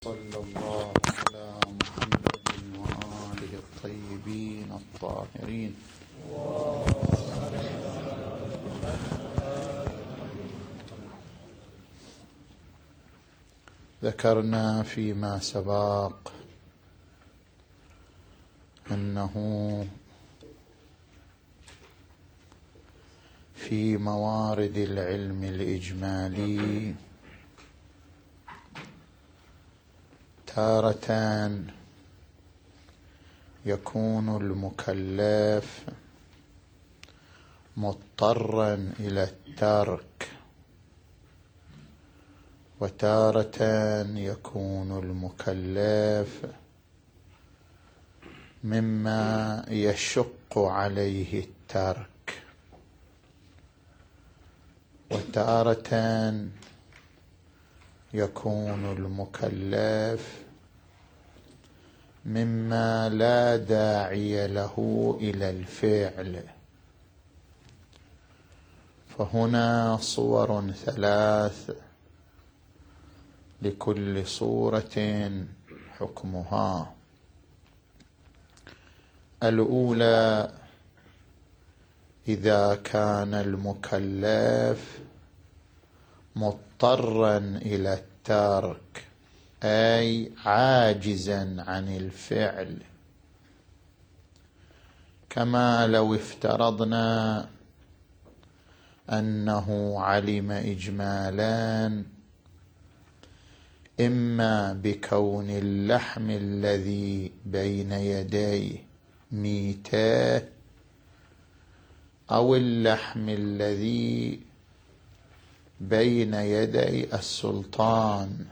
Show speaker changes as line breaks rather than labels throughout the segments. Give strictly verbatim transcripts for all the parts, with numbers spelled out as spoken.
صلى الله على محمد وآله الطيبين الطاهرين. ذكرنا فيما سبق أنه في موارد العلم الإجمالي تارة يكون المكلف مضطرا إلى الترك، وتارة يكون المكلف مما يشق عليه الترك، وتارة يكون المكلف مما لا داعي له إلى الفعل. فهنا صور ثلاث لكل صورة حكمها. الأولى إذا كان المكلف مضطرا إلى الترك، أي عاجزا عن الفعل، كما لو افترضنا أنه علم إجمالا إما بكون اللحم الذي بين يديه ميتة أو اللحم الذي بين يدي السلطان،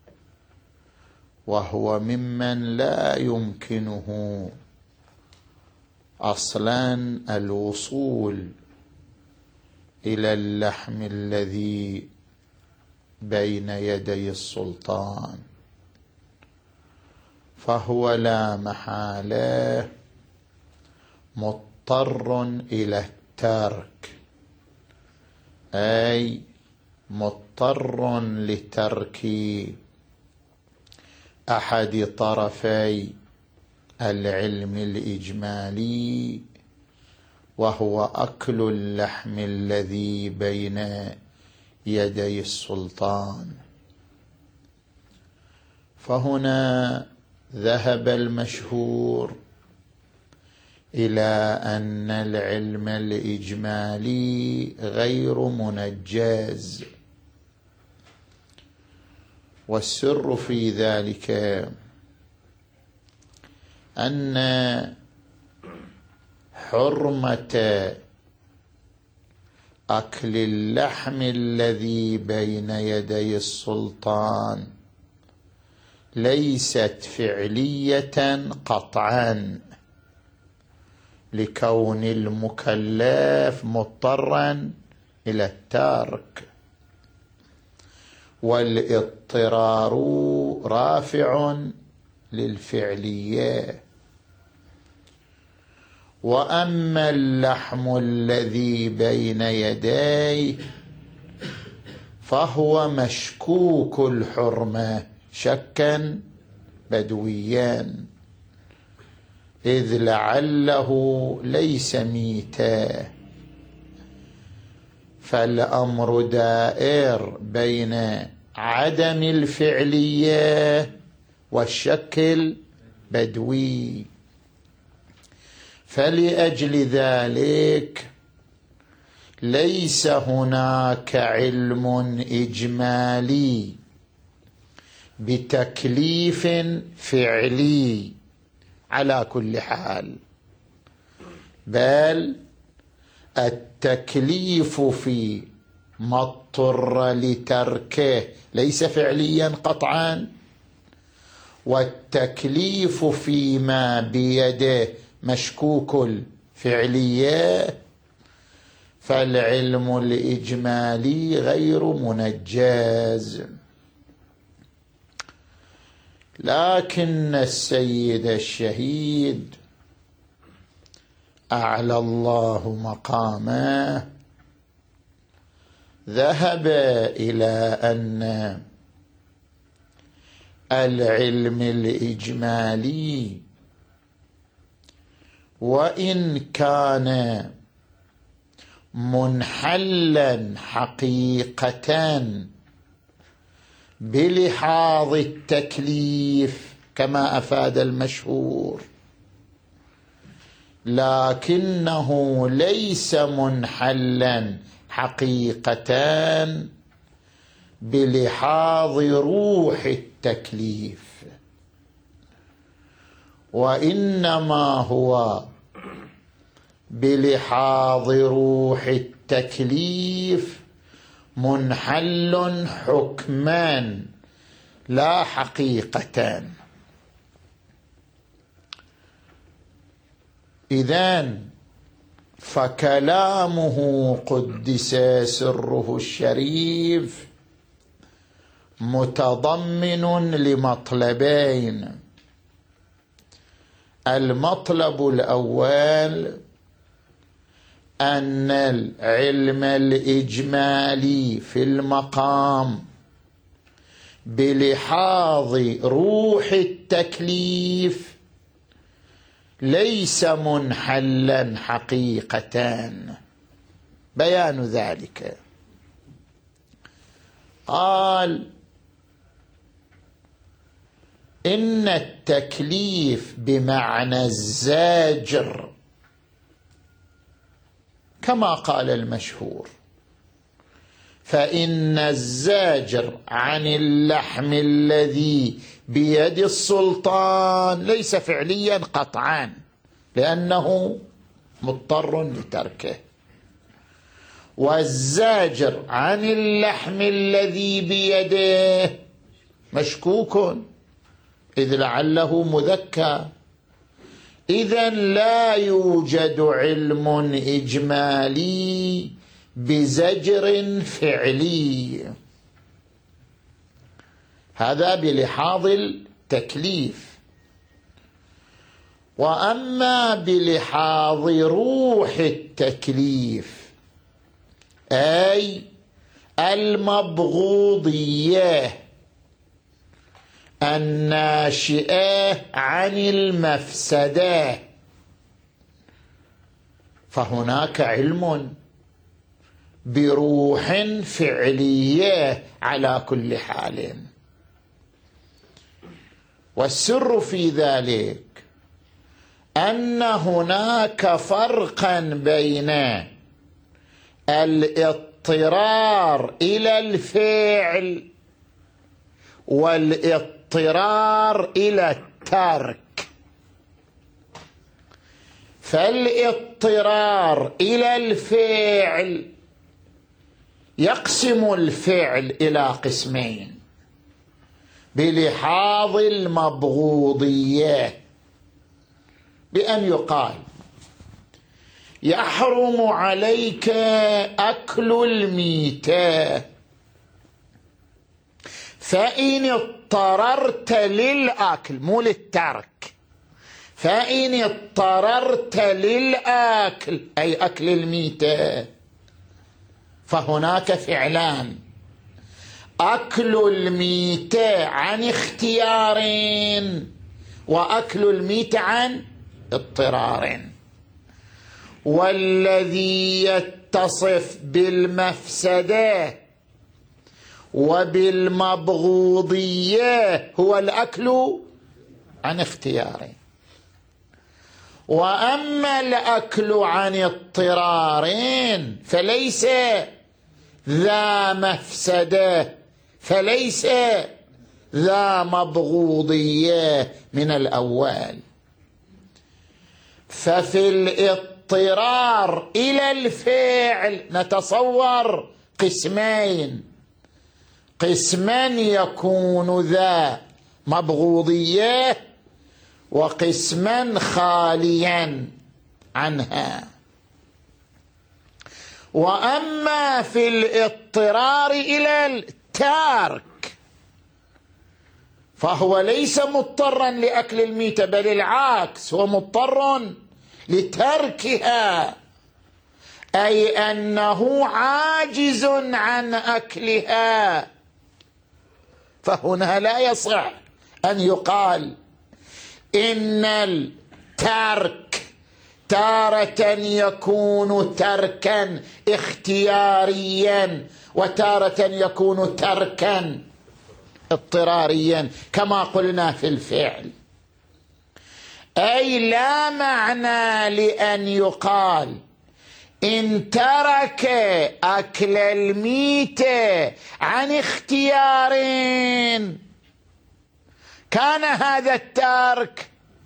وهو ممن لا يمكنه أصلا الوصول إلى اللحم الذي بين يدي السلطان، فهو لا محالة مضطر إلى الترك، أي مضطر لترك أحد طرفي العلم الإجمالي، وهو أكل اللحم الذي بين يدي السلطان. فهنا ذهب المشهور إلى أن العلم الإجمالي غير منجز، والسر في ذلك أن حرمة أكل اللحم الذي بين يدي السلطان ليست فعلية قطعا، لكون المكلف مضطرا إلى الترك، والاضطرار رافع للفعلية. وأما اللحم الذي بين يديه فهو مشكوك الحرمة شكا بدويا، إذ لعله ليس ميتا، فالأمر دائر بين عدم الفعلية والشك البدوي. فلأجل ذلك ليس هناك علم إجمالي بتكليف فعلي على كل حال، بل التكليف في ما اضطر لتركه ليس فعليا قطعا، والتكليف فيما بيده مشكوك الفعلية، فالعلم الإجمالي غير منجز. لكن السيد الشهيد أعلى الله مقامه ذهب إلى أن العلم الإجمالي وإن كان منحلا حقيقة بلحاظ التكليف كما أفاد المشهور، لكنه ليس منحلا حقيقة بلحاظ روح التكليف، وإنما هو بلحاظ روح التكليف منحل حكما لا حقيقة. إذن فكلامه قدس سره الشريف متضمن لمطلبين: المطلب الأول أن العلم الإجمالي في المقام بلحاظ روح التكليف ليس منحلا حقيقة. بيان ذلك قال: إن التكليف بمعنى الزاجر كما قال المشهور، فإن الزاجر عن اللحم الذي بيد السلطان ليس فعليا قطعا لأنه مضطر لتركه، والزاجر عن اللحم الذي بيده مشكوك إذ لعله مذكى. إذن لا يوجد علم إجمالي بزجر فعلي، هذا بلحاظ التكليف. وأما بلحاظ روح التكليف أي المبغوضية الناشئة عن المفسدة، فهناك علم بروح فعلية على كل حال. والسر في ذلك أن هناك فرقا بين الاضطرار إلى الفعل والاضطرار إلى الترك. فالاضطرار إلى الفعل يقسم الفعل إلى قسمين بلحاظ المبغوضية، بأن يقال: يحرم عليك أكل الميتة، فإن اضطررت للأكل مو للترك، فإن اضطررت للأكل أي أكل الميتة فهناك فعلان: أكل الميتة عن اختيار وأكل الميتة عن اضطرار. والذي يتصف بالمفسدة وبالمبغوضية هو الأكل عن اختيار. وأما الأكل عن اضطرار فليس ذا مفسدة، فليس ذا مبغوضية من الأول. ففي الاضطرار إلى الفعل نتصور قسمين: قسما يكون ذا مبغوضية وقسما خاليا عنها. وأما في الاضطرار إلى الترك فهو ليس مضطرا لأكل الميتة، بل العكس، هو مضطر لتركها، أي أنه عاجز عن أكلها، فهنا لا يصح أن يقال إن الترك تارة يكون تركا اختياريا وتارة يكون تركا اضطراريا كما قلنا في الفعل. أي لا معنى لأن يقال إن ترك أكل الميتة عن اختيار كان هذا الترك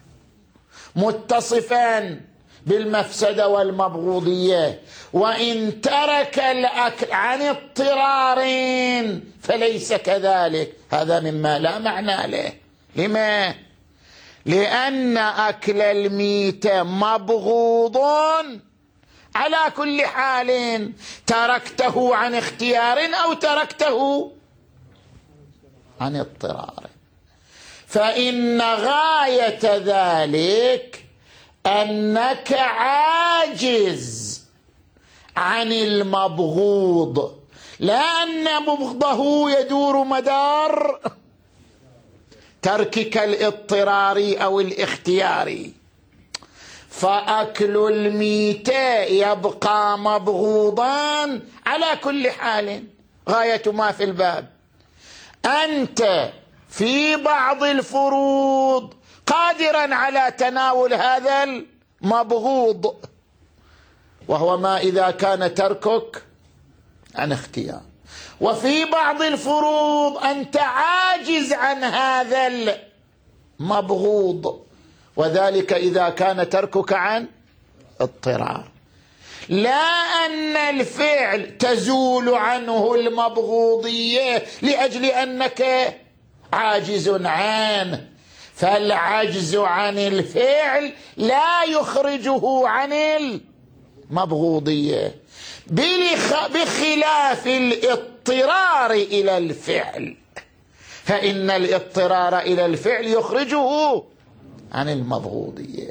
متصفا بالمفسدة والمبغوضية، وإن ترك الأكل عن اضطرار فليس كذلك. هذا مما لا معنى له. لما؟ لأن أكل الميتة مبغوض على كل حال، تركته عن اختيار أو تركته عن اضطرار. فإن غاية ذلك أنك عاجز عن المبغوض، لا أن مبغضه يدور مدار تركك الاضطراري أو الاختياري. فأكل الميتة يبقى مبغوضا على كل حال. غاية ما في الباب أنت في بعض الفروض قادرا على تناول هذا المبغوض، وهو ما إذا كان تركك عن اختيار، وفي بعض الفروض أنت عاجز عن هذا المبغوض، وذلك إذا كان تركك عن اضطرار. لا أن الفعل تزول عنه المبغوضية لأجل أنك عاجز عنه، فالعجز عن الفعل لا يخرجه عن المبغوضية، بخلاف الاضطرار إلى الفعل، فإن الاضطرار إلى الفعل يخرجه عن المبغوضية.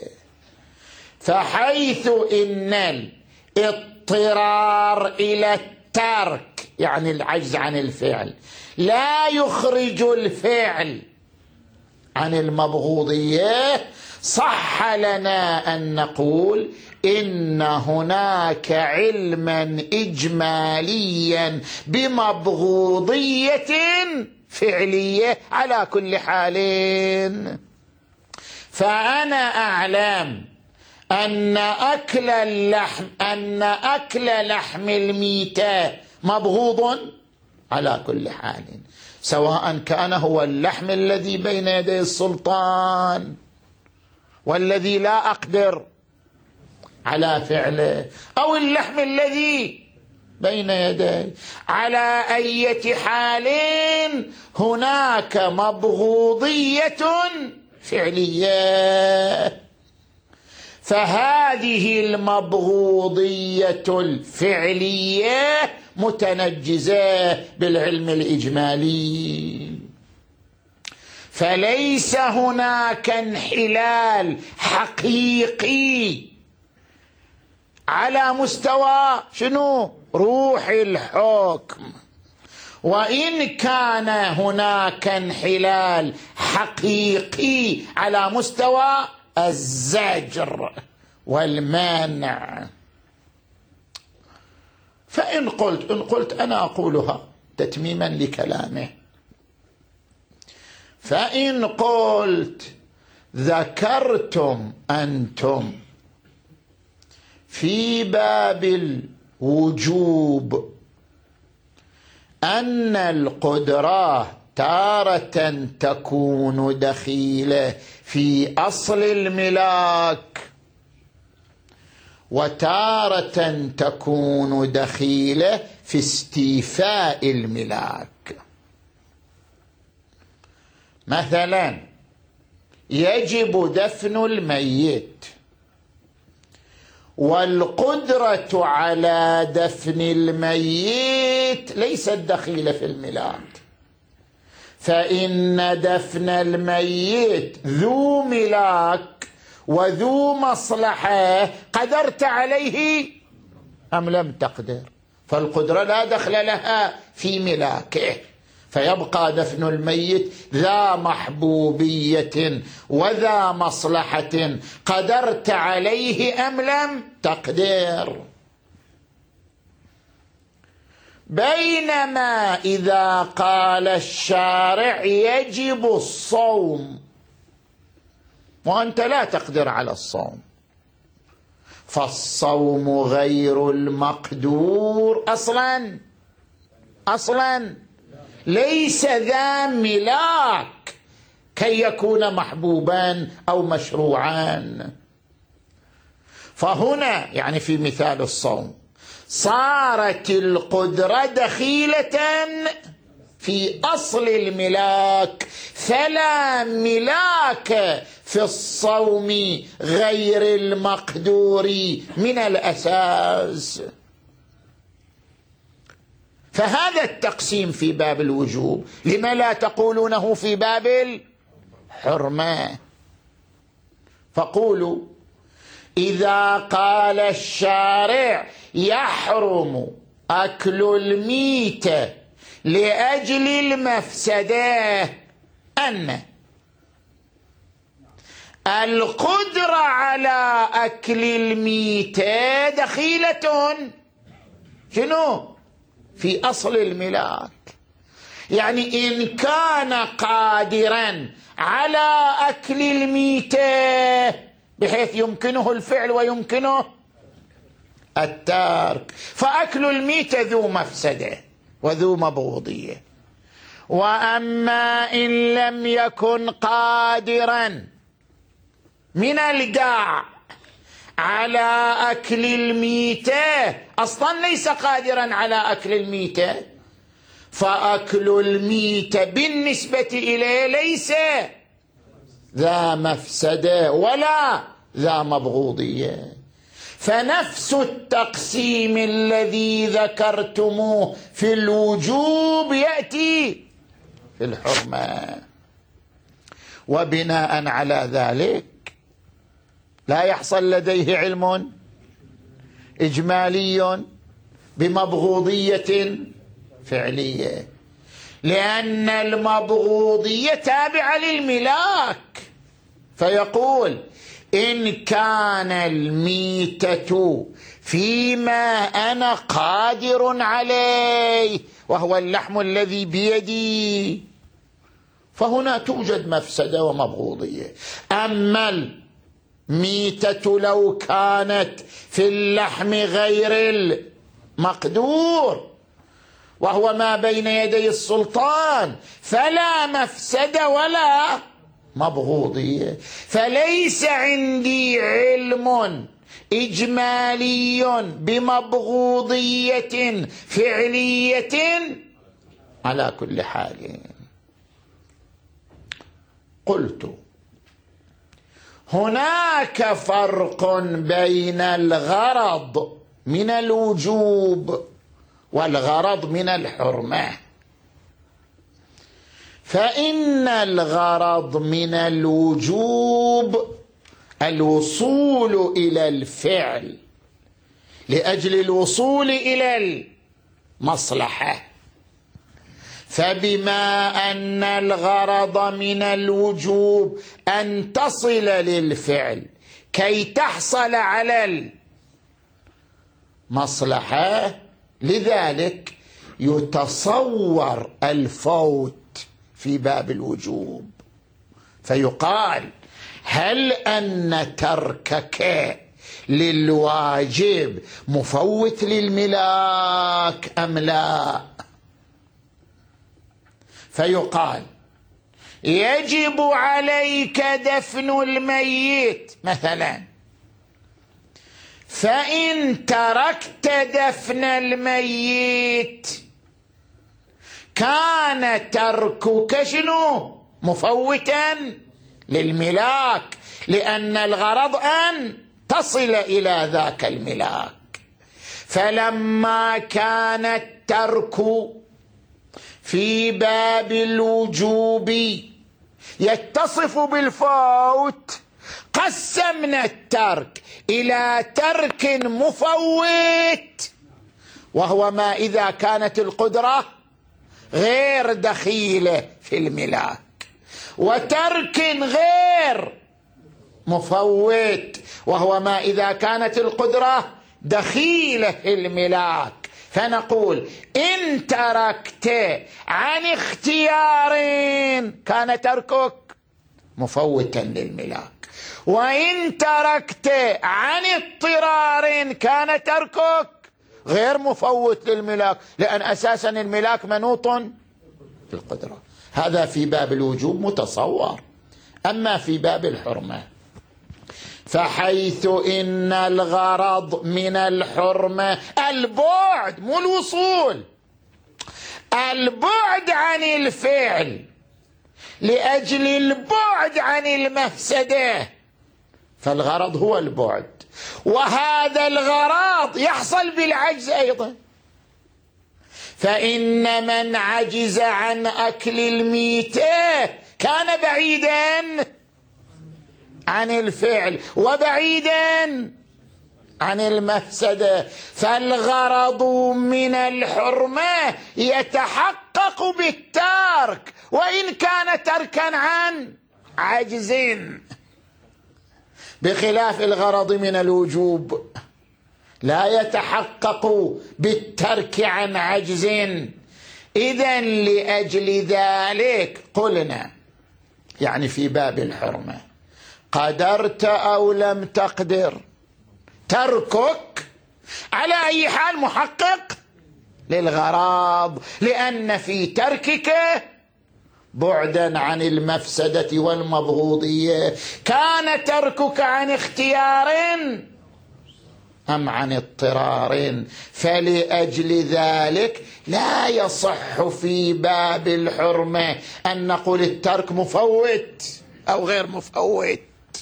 فحيث إن الاضطرار إلى الترك يعني العجز عن الفعل لا يخرج الفعل عن المبغوضية، صح لنا أن نقول إن هناك علما إجماليا بمبغوضية فعلية على كل حال. فأنا أعلم أن أكل اللحم أن أكل لحم الميتة مبغوض على كل حال، سواء كان هو اللحم الذي بين يدي السلطان والذي لا أقدر على فعله، أو اللحم الذي بين يدي. على أي حال هناك مبغوضية فعلية، فهذه المبغوضية الفعلية متنجزة بالعلم الإجمالي، فليس هناك انحلال حقيقي على مستوى شنو؟ روح الحكم. وإن كان هناك انحلال حقيقي على مستوى الزجر والمانع. فإن قلت إن قلت أنا أقولها تتميما لكلامه، فإن قلت ذكرتم أنتم في باب الوجوب أن القدرة تارة تكون دخيلة في أصل الملاك، وتارة تكون دخيلة في استيفاء الملاك. مثلا يجب دفن الميت، والقدرة على دفن الميت ليست دخيلة في الملاك، فإن دفن الميت ذو ملاك وذو مصلحة، قدرت عليه أم لم تقدر، فالقدرة لا دخل لها في ملاكه، فيبقى دفن الميت ذا محبوبية وذا مصلحة، قدرت عليه أم لم تقدر. بينما إذا قال الشارع يجب الصوم وأنت لا تقدر على الصوم، فالصوم غير المقدور أصلا أصلا ليس ذا ملاك كي يكون محبوبا أو مشروعا. فهنا يعني في مثال الصوم صارت القدرة دخيلة في أصل الملاك، فلا ملاك في الصوم غير المقدور من الأساس. فهذا التقسيم في باب الوجوب، لما لا تقولونه في باب الحرمة؟ فقولوا إذا قال الشارع يحرم أكل الميتة لأجل المفسدة، أن القدرة على أكل الميتة دخيلة شنو؟ في أصل الملاك. يعني إن كان قادرا على أكل الميتة بحيث يمكنه الفعل ويمكنه الترك، فأكل الميتة ذو مفسدة وذو مبغوضية. وأما إن لم يكن قادرا من الداع على أكل الميتة، أصلا ليس قادرا على أكل الميتة، فأكل الميتة بالنسبة إليه ليس ذا مفسدة ولا ذا مبغوضية. فنفس التقسيم الذي ذكرتموه في الوجوب يأتي في الحرمة. وبناء على ذلك لا يحصل لديه علم إجمالي بمبغوضية فعلية، لأن المبغوضية تابعة للملاك. فيقول إن كان الميتة فيما أنا قادر عليه وهو اللحم الذي بيدي، فهنا توجد مفسدة ومبغوضية. أما الميتة لو كانت في اللحم غير المقدور وهو ما بين يدي السلطان، فلا مفسدة ولا مبغوضية. فليس عندي علم إجمالي بمبغوضية فعلية على كل حال. قلت هناك فرق بين الغرض من الوجوب والغرض من الحرمة. فإن الغرض من الوجوب الوصول إلى الفعل لأجل الوصول إلى المصلحة، فبما أن الغرض من الوجوب أن تصل للفعل كي تحصل على المصلحة، لذلك يتصور الفوت في باب الوجوب. فيقال هل أن تركك للواجب مفوت للملاك أم لا؟ فيقال يجب عليك دفن الميت مثلا، فإن تركت دفن الميت كان تركك شنو؟ مفوتا للملاك، لأن الغرض أن تصل إلى ذاك الملاك. فلما كان الترك في باب الوجوب يتصف بالفوت، قسمنا الترك إلى ترك مفوت وهو ما إذا كانت القدرة غير دخيلة في الملاك، وترك غير مفوت، وهو ما إذا كانت القدرة دخيلة في الملاك. فنقول إن تركت عن اختيار كان تركك مفوتا للملاك، وإن تركت عن اضطرار كان تركك غير مفوت للملاك، لأن أساسا الملاك منوط بالقدرة. هذا في باب الوجوب متصور. أما في باب الحرمة فحيث إن الغرض من الحرمة البعد، مو الوصول، البعد عن الفعل لأجل البعد عن المفسدة، فالغرض هو البعد، وهذا الغرض يحصل بالعجز أيضا. فإن من عجز عن أكل الميتة كان بعيدا عن الفعل وبعيدا عن المفسدة، فالغرض من الحرمة يتحقق بالترك وإن كان تركا عن عجز، بخلاف الغرض من الوجوب لا يتحقق بالترك عن عجز. إذن لأجل ذلك قلنا يعني في باب الحرمة قدرت أو لم تقدر، تركك على أي حال محقق للغرض، لأن في تركك بعدا عن المفسدة والمبغوضية. كان تركك عن اختيار أم عن اضطرار، فلأجل ذلك لا يصح في باب الحرمة أن نقول الترك مفوت أو غير مفوت،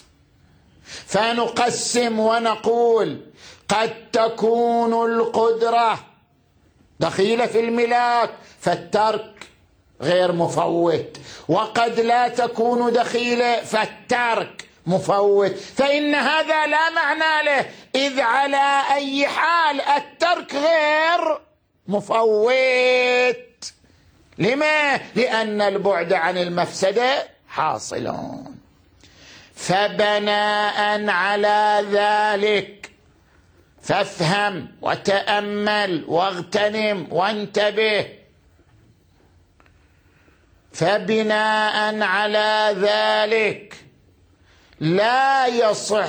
فنقسم ونقول قد تكون القدرة دخيلة في الملاك فالترك غير مفوت، وقد لا تكون دخيلة فالترك مفوت، فإن هذا لا معنى له، إذ على أي حال الترك غير مفوت. لما؟ لأن البعد عن المفسدة حاصلون. فبناء على ذلك فافهم وتأمل واغتنم وانتبه، فبناء على ذلك لا يصح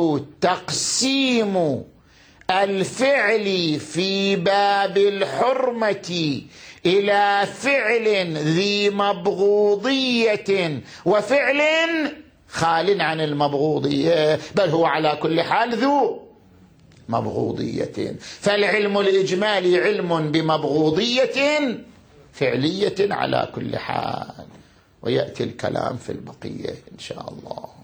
تقسيم الفعل في باب الحرمة إلى فعل ذي مبغوضية وفعل خال عن المبغوضية، بل هو على كل حال ذو مبغوضية. فالعلم الإجمالي علم بمبغوضية فعلية على كل حال، ويأتي الكلام في البقية إن شاء الله.